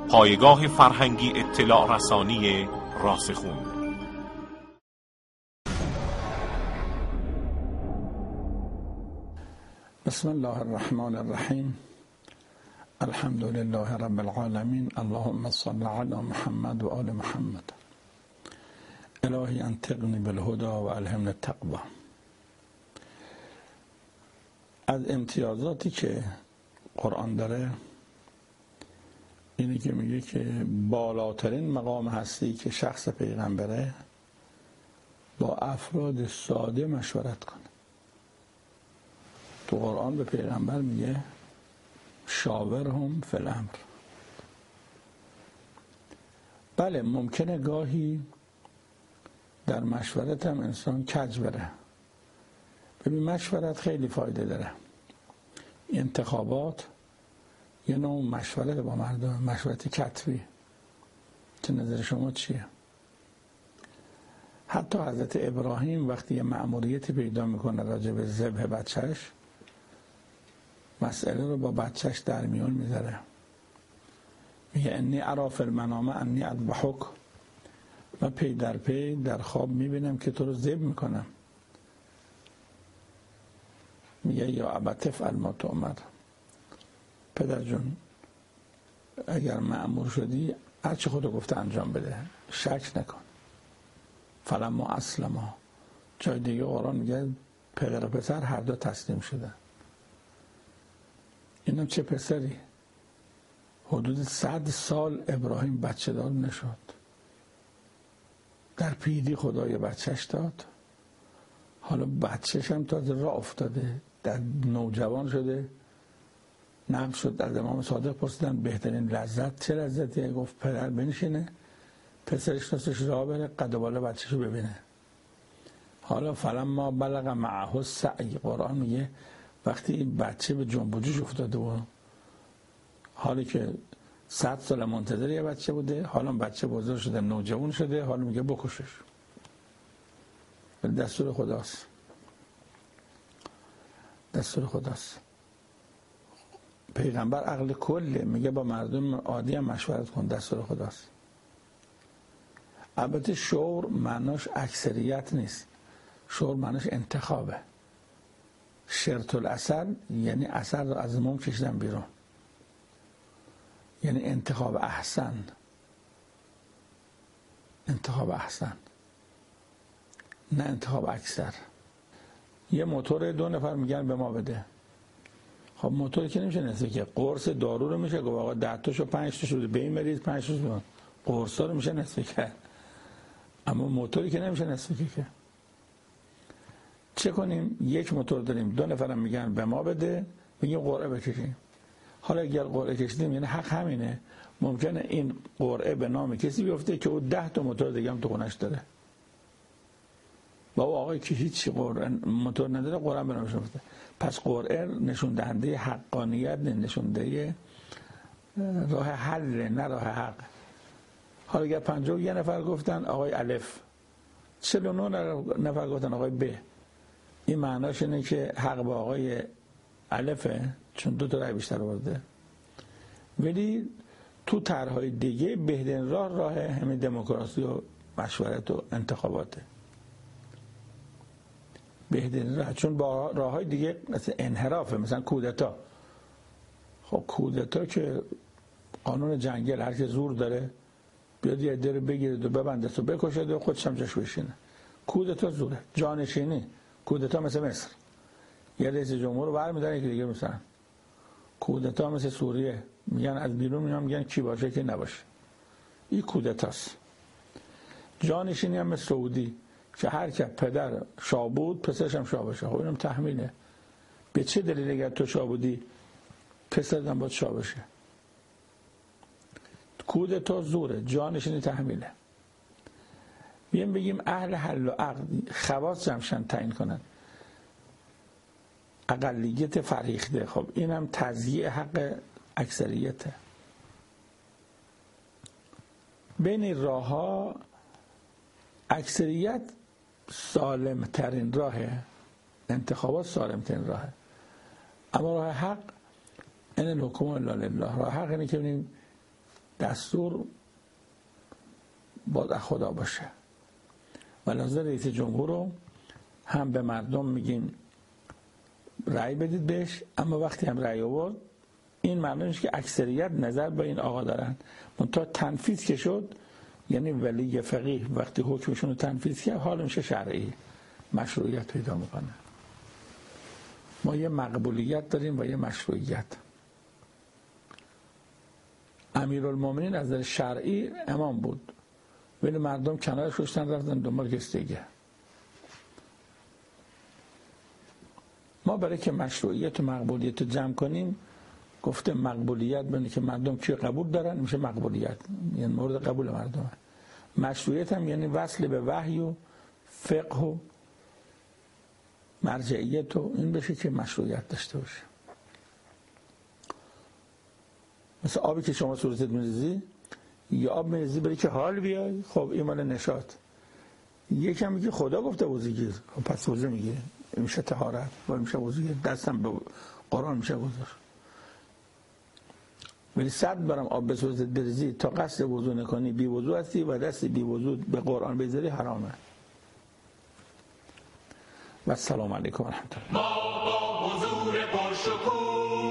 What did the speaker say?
پایگاه فرهنگی اطلاع رسانی راسخون. بسم الله الرحمن الرحیم. الحمد لله رب العالمین. اللهم صل علی محمد و آل محمد. الهی انطقنی بالهدى و الهمنی التقوی. از امتیازاتی که قرآن داره اینه که میگه که بالاترین مقام هستی که شخص پیغمبره با افراد ساده مشورت کنه. تو قرآن به پیغمبر میگه شاورهم فی الامر. بله ممکنه گاهی در مشورت هم انسان کج بره. ببین مشورت خیلی فایده داره. انتخابات یه نوع مشورت با مردم، مشورت کتبی. چه نظر شما چیه؟ حتی حضرت ابراهیم وقتی یه مأموریتی پیدا میکنه راجع به ذبح بچهش، مسئله رو با بچهش در میون میذاره. میگه انی اری فی المنام انی اذبحک، و پی در پی در خواب میبینم که تو رو ذبح میکنم. میگه یا ابت افعل ما تؤمر، پدر جون اگر مأمور شدی هر چی خدا گفته انجام بده، شک نکن. فلما اسلما، جای دیگه قرآن میگه پدر و پسر هر دو تسلیم شدن. اینم چه پسری، حدود 100 سال ابراهیم بچه دار نشد، در پیری خدای بچهش داد. حالا بچهش هم تازه راه افتاده، در نوجوان شده. نقل شد از امام صادق پرسیدن بهترین لذت چه لذتیه؟ گفت پدر بنشینه پسرش دستش راه بره قد و بالا بچهشو ببینه. حالا فلما بلغ معه السعی، قرآن میگه وقتی بچه به جنب و جوش افتاده و حالی که 100 سال منتظر یه بچه بوده، حالا بچه بزرگ شده نوجوان شده، حالا میگه بکشش. دستور خداست، دستور خداست. پیغمبر عقل کله، میگه با مردم عادی هم مشورت کن، دستور خداست. البته شور معناش اکثریت نیست، شور معناش انتخابه. شرط الاثر یعنی اثر رو از موم کشیدن بیرون، یعنی انتخاب احسن. انتخاب احسن نه انتخاب اکثر. یه موتور 2 نفر میگن به ما بده، خب موتوری که نمیشه نصفه که. قرص دارو رو میشه گفت آقا 10 تاشو 5 تاشو به این مریض 5 تاشو بده. قرصا رو میشه نصفه که، اما موتوری که نمیشه نصفه که. چه کنیم؟ یک موتور داریم 2 نفرم میگن به ما بده، میگیم قرعه بکشیم. حالا اگر قرعه کشیدیم یعنی حق همینه، ممکنه این قرعه به نام کسی بیفته که او 10 تا موتور دیگه هم تو خونش داره. بابا آقای که هیچ قرعه موتور نداره، قرعه به نامش بیفته. پس قرعه نشون دهنده حقانیت، نشون دهنده راه حل نه راه حق. حالا اگر 51 نفر گفتن آقای الف، 49 نفر گفتن آقای ب، این معناش اینه که حق با آقای الفه، چون 2 تا رای بیشتر آورده. ولی تو طرح‌های دیگه بهترین راه همین دموکراسی و مشورت و انتخاباته. بهترین راه، چون با راه‌های دیگه مثل انحرافه، مثلا کودتا. خب کودتا که قانون جنگل، هر که زور داره بیاد یه عده رو بگیرد و ببنده و بکشد و خودش هم جاش بشینه. کودتا زوره. جانشینی، کودتا مثل مصر، یه رئیس جمهور رو برمی‌دارن که دیگه مثلا. کودتا مثل سوریه، میگن از بیرون میان میگن کی باشه کی نباشه. این کودتاست. جانشینی هم مثل سعودی که هر که پدر شاه بود پسرش هم شاه باشه. خب اینم تحمیله. به چه دلیل اگر تو شاه بودی پسرت هم باید شاه باشه؟ کودتا زوره، جانشینی تحمیله. بیایم بگیم اهل حل و عقد خواص جمشن تعیین کنن، اقلیت فریخته. خب اینم تضییع حق اکثریته. بین راه ها اکثریت سالم ترین راهه، انتخابات سالم ترین راهه. اما راه حق این الحکم الا لله. راه حق اینه که ببینیم دستور باید از خدا باشه. و لازم رئیس جمهور رو هم به مردم میگیم رأی بدید بهش، اما وقتی هم رأی آورد این معنیش که اکثریت نظر به این آقا دارن، منتها تنفیذ که شد یعنی ولی فقیه وقتی حکمشون رو تنفیذ کرد حال میشه شرعی، مشروعیت پیدا میکنه. ما یه مقبولیت داریم و یه مشروعیت. امیرالمومنین از نظر شرعی امام بود ولی مردم کنارش کشتن رفتن دنبال کسی دیگه. ما برای که مشروعیت و مقبولیت رو جمع کنیم گفته مقبولیت بینه که مردم چی قبول دارن میشه مقبولیت، یعنی مورد قبول مردم. مشروعیت هم یعنی وصل به وحی و فقه و مرجعیت و این بشه که مشروعیت داشته باشه. مثل آبی که شما صورتت میریزی یا آب میریزی برای که حال بیای، خب این مال نشاط. یکم میگه خدا گفته وضو گیر، خب پس وضو میگیره، میشه طهارت و میشه وضو گیر، دستم به قرآن میشه وضو. ولی 100 برم آب به صورتت بریزی تا قصد وضو نکنی بی وضو هستی و دست بی وضو به قرآن بذاری حرامه. و السلام علیکم و رحمت الله. ما با حضور پرشکوه